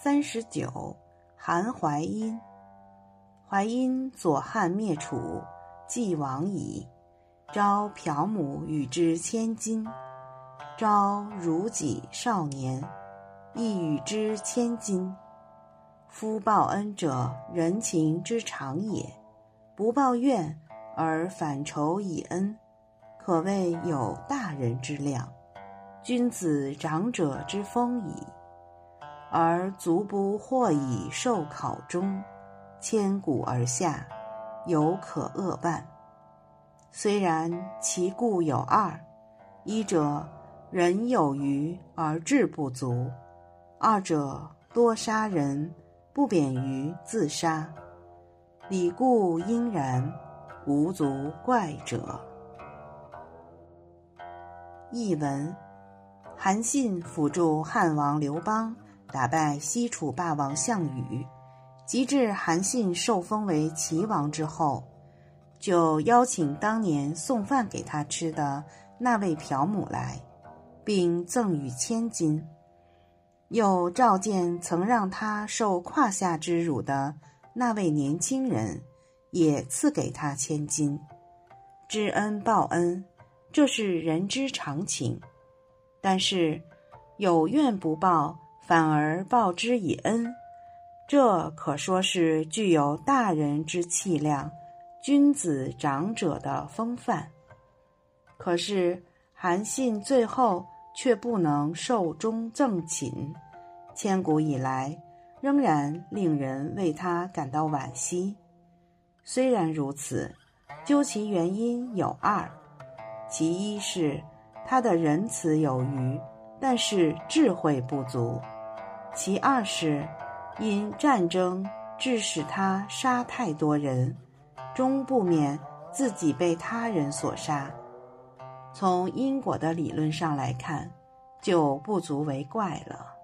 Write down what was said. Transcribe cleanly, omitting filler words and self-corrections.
39韩淮阴。淮阴左汉灭楚，既亡矣。召朴母与之千金。召孺己少年，亦与之千金。夫报恩者，人情之常也。不报怨而反仇以恩，可谓有大人之量，君子长者之风矣。而足不或以受考中，千古而下，犹可恶办。虽然其故有二：一者，人有余而志不足；二者，多杀人，不免于自杀。理故应然，无足怪者。译文：韩信辅助汉王刘邦打败西楚霸王项羽，及至韩信受封为齐王之后，就邀请当年送饭给他吃的那位朴母来，并赠予千金，又召见曾让他受胯下之辱的那位年轻人，也赐给他千金。知恩报恩，这是人之常情，但是有怨不报，反而报之以恩，这可说是具有大人之气量，君子长者的风范。可是韩信最后却不能寿终正寝，千古以来仍然令人为他感到惋惜。虽然如此，究其原因有二：其一是他的仁慈有余，但是智慧不足；其二是因战争致使他杀太多人，终不免自己被他人所杀。从因果的理论上来看，就不足为怪了。